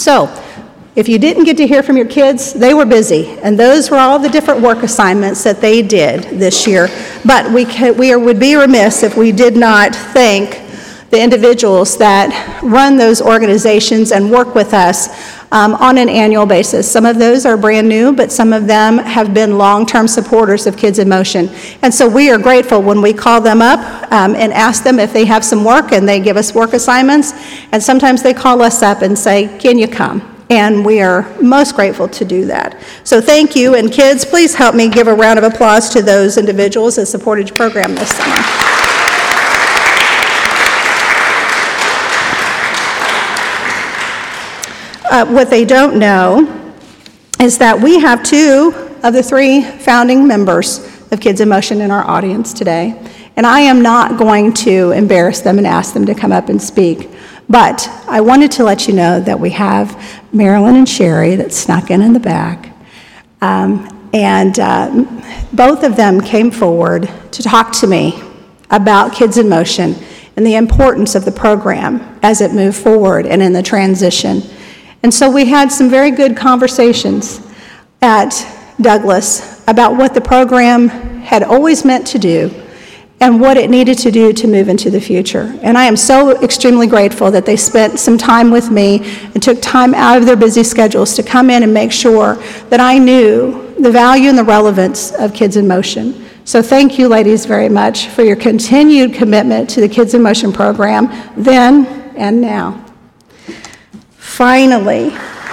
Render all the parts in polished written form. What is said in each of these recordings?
So, if you didn't get to hear from your kids, they were busy, and those were all the different work assignments that they did this year. But we would be remiss if we did not thank the individuals that run those organizations and work with us on an annual basis. Some of those are brand new, but some of them have been long-term supporters of Kids in Motion. And so we are grateful when we call them up and ask them if they have some work, and they give us work assignments. And sometimes they call us up and say, "Can you come?" And we are most grateful to do that. So thank you, and kids, please help me give a round of applause to those individuals that supported your program this summer. What they don't know is that we have 2 of the 3 founding members of Kids in Motion in our audience today, and I am not going to embarrass them and ask them to come up and speak. But I wanted to let you know that we have Marilyn and Sherry that snuck in the back. Both of them came forward to talk to me about Kids in Motion and the importance of the program as it moved forward and in the transition. And so we had some very good conversations at Douglas about what the program had always meant to do and what it needed to do to move into the future. And I am so extremely grateful that they spent some time with me and took time out of their busy schedules to come in and make sure that I knew the value and the relevance of Kids in Motion. So thank you, ladies, very much for your continued commitment to the Kids in Motion program then and now. Finally,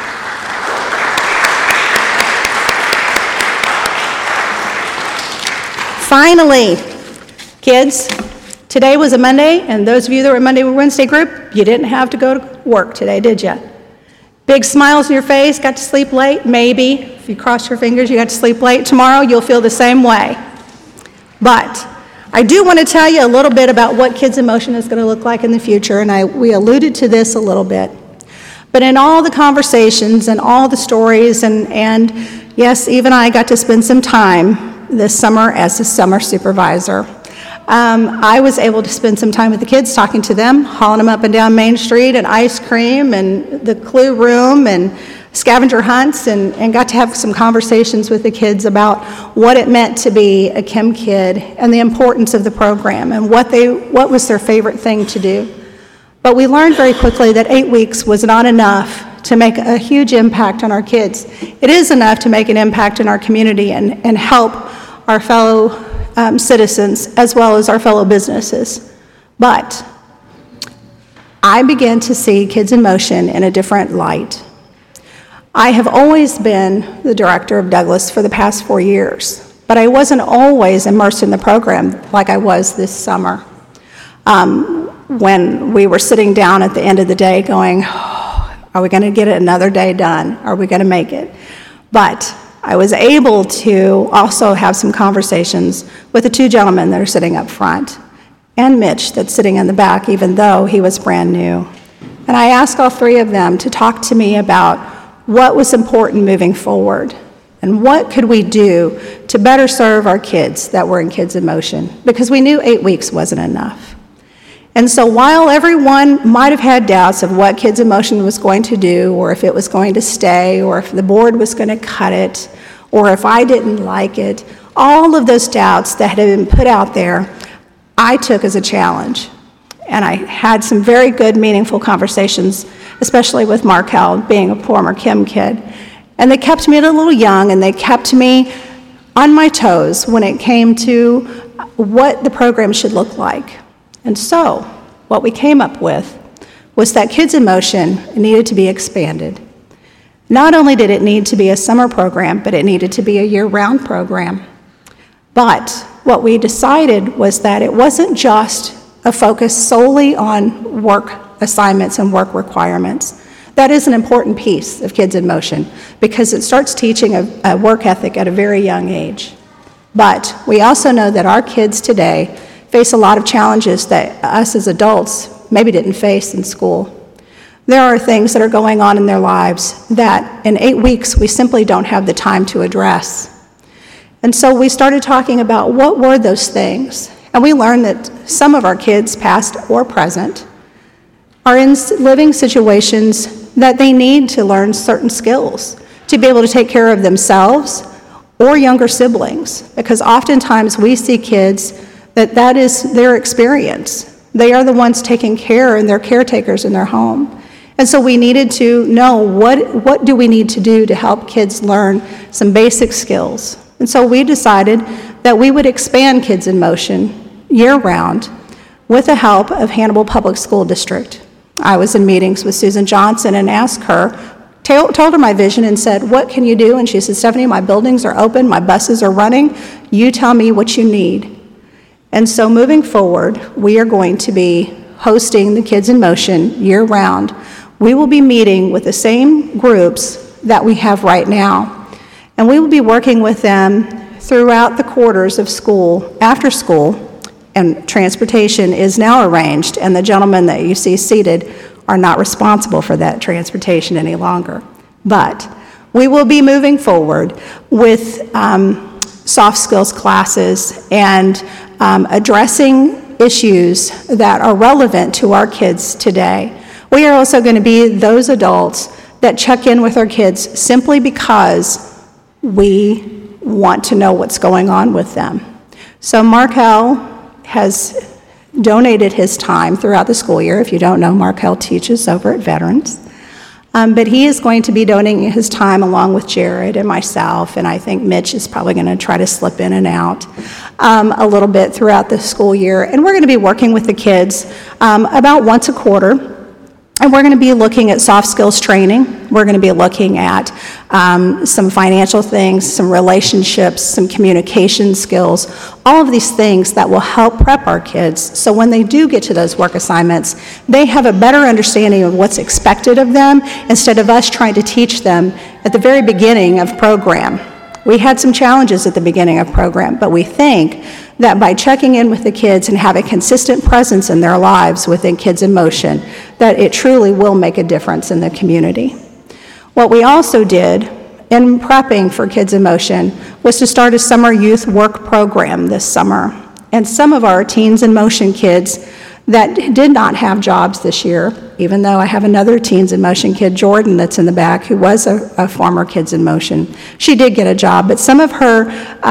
kids, today was a Monday, and those of you that were Monday or Wednesday group, you didn't have to go to work today, did you? Big smiles on your face, got to sleep late? Maybe. If you cross your fingers, you got to sleep late. Tomorrow, you'll feel the same way. But I do want to tell you a little bit about what Kids in Motion is going to look like in the future, and we alluded to this a little bit. But in all the conversations and all the stories, and yes, even I got to spend some time this summer as a summer supervisor. I was able to spend some time with the kids, talking to them, hauling them up and down Main Street, and ice cream, and the Clue Room, and scavenger hunts, and got to have some conversations with the kids about what it meant to be a Kim kid and the importance of the program and what was their favorite thing to do. But we learned very quickly that 8 weeks was not enough to make a huge impact on our kids. It is enough to make an impact in our community and help our fellow citizens as well as our fellow businesses. But I began to see Kids in Motion in a different light. I have always been the director of Douglas for the past 4 years, but I wasn't always immersed in the program like I was this summer. When we were sitting down at the end of the day going, oh, are we going to get another day done? Are we going to make it? But I was able to also have some conversations with the 2 gentlemen that are sitting up front, and Mitch that's sitting in the back, even though he was brand new. And I asked all 3 of them to talk to me about what was important moving forward and what could we do to better serve our kids that were in Kids in Motion, because we knew 8 weeks wasn't enough. And so while everyone might have had doubts of what Kids in Motion was going to do, or if it was going to stay, or if the board was going to cut it, or if I didn't like it, all of those doubts that had been put out there, I took as a challenge. And I had some very good, meaningful conversations, especially with Markel, being a former Kim kid. And they kept me a little young, and they kept me on my toes when it came to what the program should look like. And so, what we came up with was that Kids in Motion needed to be expanded. Not only did it need to be a summer program, but it needed to be a year-round program. But what we decided was that it wasn't just a focus solely on work assignments and work requirements. That is an important piece of Kids in Motion because it starts teaching a work ethic at a very young age. But we also know that our kids today face a lot of challenges that us as adults maybe didn't face in school. There are things that are going on in their lives that in 8 weeks we simply don't have the time to address. And so we started talking about what were those things. And we learned that some of our kids, past or present, are in living situations that they need to learn certain skills to be able to take care of themselves or younger siblings, because oftentimes we see kids that is their experience. They are the ones taking care and they're caretakers in their home. And so we needed to know what do we need to do to help kids learn some basic skills. And so we decided that we would expand Kids in Motion year-round with the help of Hannibal Public School District. I was in meetings with Susan Johnson and asked her, told her my vision and said, what can you do? And she said, Stephanie, my buildings are open, my buses are running, you tell me what you need. And so moving forward, we are going to be hosting the Kids in Motion year-round. We will be meeting with the same groups that we have right now, and we will be working with them throughout the quarters of school, after school, and transportation is now arranged, and the gentlemen that you see seated are not responsible for that transportation any longer. But we will be moving forward with soft skills classes and addressing issues that are relevant to our kids today. We are also going to be those adults that check in with our kids simply because we want to know what's going on with them. So Markel has donated his time throughout the school year. If you don't know, Markel teaches over at Veterans. But he is going to be donating his time along with Jared and myself, and I think Mitch is probably going to try to slip in and out a little bit throughout the school year. And we're going to be working with the kids about once a quarter. And we're going to be looking at soft skills training. We're going to be looking at some financial things, some relationships, some communication skills, all of these things that will help prep our kids so when they do get to those work assignments, they have a better understanding of what's expected of them instead of us trying to teach them at the very beginning of program. We had some challenges at the beginning of program, but we think that by checking in with the kids and having consistent presence in their lives within Kids in Motion, that it truly will make a difference in the community. What we also did in prepping for Kids in Motion was to start a summer youth work program this summer. And some of our Teens in Motion kids that did not have jobs this year, even though I have another Teens in Motion kid, Jordan, that's in the back, who was a former Kids in Motion. She did get a job, but some of her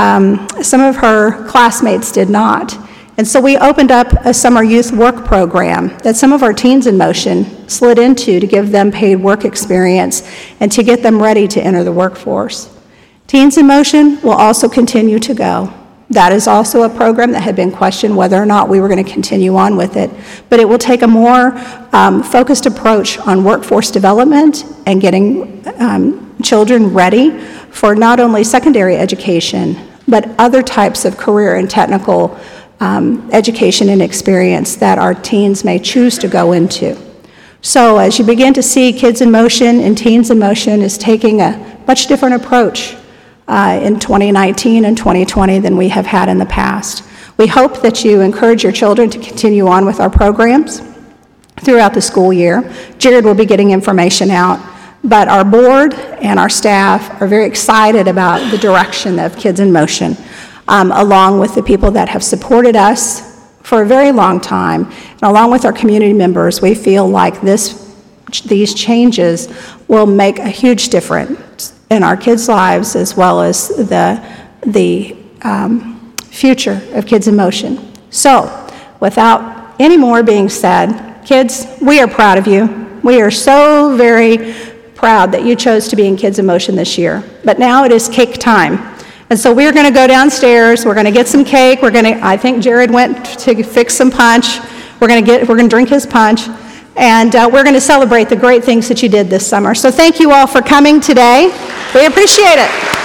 classmates did not. And so we opened up a summer youth work program that some of our Teens in Motion slid into to give them paid work experience and to get them ready to enter the workforce. Teens in Motion will also continue to go. That is also a program that had been questioned whether or not we were going to continue on with it. But it will take a more focused approach on workforce development and getting children ready for not only secondary education, but other types of career and technical education and experience that our teens may choose to go into. So as you begin to see Kids in Motion and Teens in Motion is taking a much different approach in 2019 and 2020 than we have had in the past. We hope that you encourage your children to continue on with our programs throughout the school year. Jared will be getting information out, but our board and our staff are very excited about the direction of Kids in Motion, along with the people that have supported us for a very long time, and along with our community members. We feel like these changes will make a huge difference in our kids' lives as well as the future of Kids in Motion. So, without any more being said, kids, we are proud of you. We are so very proud that you chose to be in Kids in Motion this year. But now it is cake time. And so we're going to go downstairs, we're going to get some cake, I think Jared went to fix some punch, we're going to drink his punch, and we're going to celebrate the great things that you did this summer. So thank you all for coming today. We appreciate it.